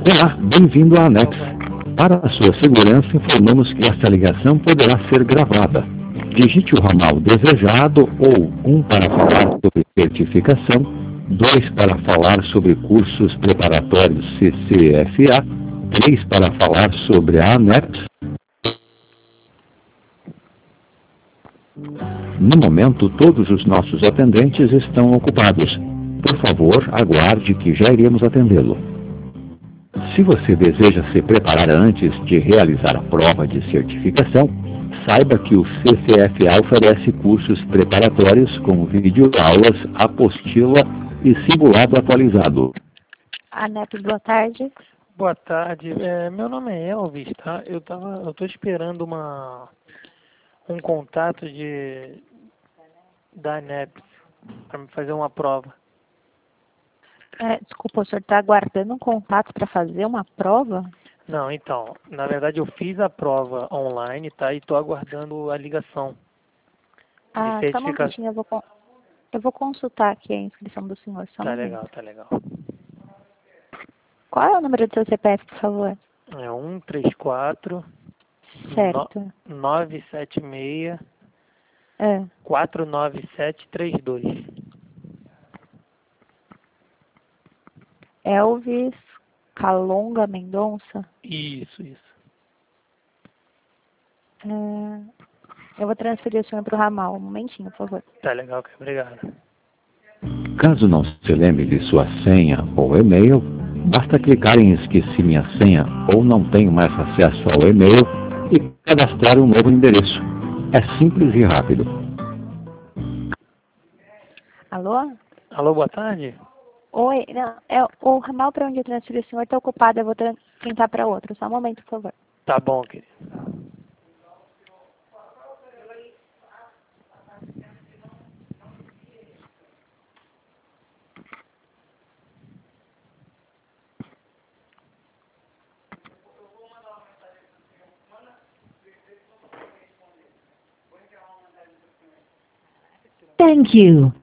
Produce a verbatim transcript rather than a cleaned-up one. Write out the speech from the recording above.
Olá, bem-vindo à ANEP. Para a sua segurança, informamos que esta ligação poderá ser gravada. Digite o ramal desejado ou um para falar sobre certificação, dois para falar sobre cursos preparatórios C C F A, três para falar sobre a ANEP. No momento, todos os nossos atendentes estão ocupados. Por favor, aguarde que já iremos atendê-lo. Se você deseja se preparar antes de realizar a prova de certificação, saiba que o C C F A oferece cursos preparatórios com videoaulas, apostila e simulado atualizado. ANEP, boa tarde. Boa tarde, é, meu nome é Elvis, tá? Eu tava, eu tô esperando uma, um contato de, da ANEP para me fazer uma prova. É, desculpa, o senhor está aguardando um contato para fazer uma prova? Não, então, na verdade eu fiz a prova online, tá? E estou aguardando a ligação. Ah, de só um certificação. momentinho, eu vou, con- eu vou consultar aqui a inscrição do senhor, só um Tá momento. legal, tá legal. Qual é o número do seu C P F, por favor? É um três quatro Certo. nove sete seis É. quatro nove sete três dois. Elvis Calonga Mendonça? Isso, isso. É, eu vou transferir o senhor para o ramal. Um momentinho, por favor. Tá legal, obrigado. Caso não se lembre de sua senha ou e-mail, basta clicar em Esqueci minha senha ou não tenho mais acesso ao e-mail e cadastrar um novo endereço. É simples e rápido. Alô? Alô, boa tarde? Oi, não, é, o ramal para onde eu transferi o senhor está ocupado, eu vou tran- tentar para outro. Só um momento, por favor. Tá bom, querido. Thank you.